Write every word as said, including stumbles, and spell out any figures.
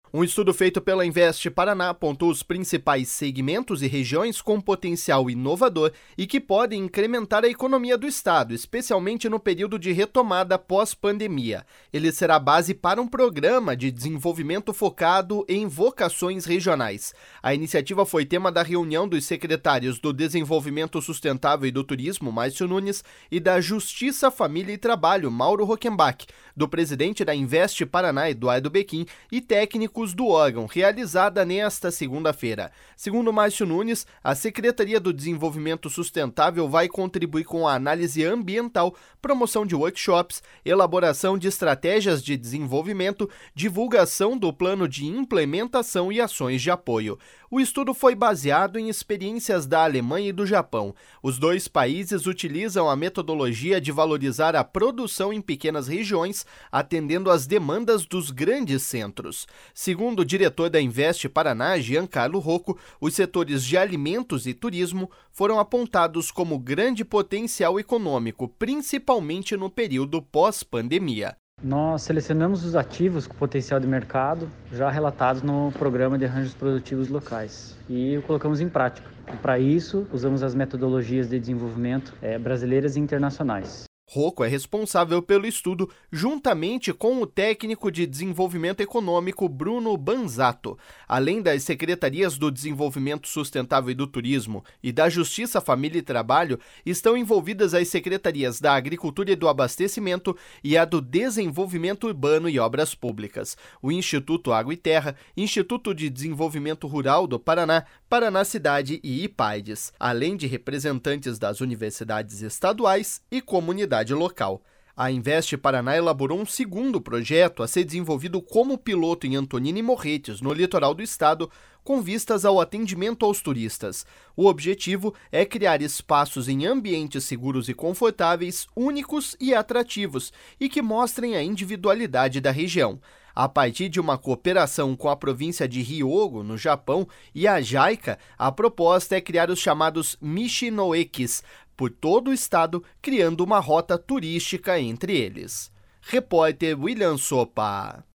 Um estudo feito pela Invest Paraná apontou os principais segmentos e regiões com potencial inovador e que podem incrementar a economia do estado, especialmente no período de retomada pós-pandemia. Ele será base para um programa de desenvolvimento focado em vocações regionais. A iniciativa foi tema da reunião dos secretários do Desenvolvimento Sustentável e do Turismo, Márcio Nunes, e da Justiça, Família e Trabalho, Mauro Rockenbach, do presidente da Invest Paraná, Eduardo Bequim, e técnicos do órgão, realizada nesta segunda-feira. Segundo Márcio Nunes, a Secretaria do Desenvolvimento Sustentável vai contribuir com a análise ambiental, promoção de workshops, elaboração de estratégias de desenvolvimento, divulgação do plano de implementação e ações de apoio. O estudo foi baseado em experiências da Alemanha e do Japão. Os dois países utilizam a metodologia de valorizar a produção em pequenas regiões, atendendo às demandas dos grandes centros. Segundo o diretor da Invest Paraná, Giancarlo Rocco, os setores de alimentos e turismo foram apontados como grande potencial econômico, principalmente no período pós-pandemia. Nós selecionamos os ativos com potencial de mercado já relatados no Programa de Arranjos Produtivos Locais e o colocamos em prática. Para isso, usamos as metodologias de desenvolvimento é, brasileiras e internacionais. Rocco é responsável pelo estudo, juntamente com o técnico de desenvolvimento econômico Bruno Banzato. Além das secretarias do Desenvolvimento Sustentável e do Turismo e da Justiça, Família e Trabalho, estão envolvidas as secretarias da Agricultura e do Abastecimento e a do Desenvolvimento Urbano e Obras Públicas, o Instituto Água e Terra, Instituto de Desenvolvimento Rural do Paraná, Paraná Cidade e IPAIDES, além de representantes das universidades estaduais e comunidades local. A Invest Paraná elaborou um segundo projeto a ser desenvolvido como piloto em Antonina e Morretes, no litoral do estado, com vistas ao atendimento aos turistas. O objetivo é criar espaços em ambientes seguros e confortáveis, únicos e atrativos, e que mostrem a individualidade da região. A partir de uma cooperação com a província de Hyogo, no Japão, e a JICA, a proposta é criar os chamados Michinoekis por todo o estado, criando uma rota turística entre eles. Repórter William Sopa.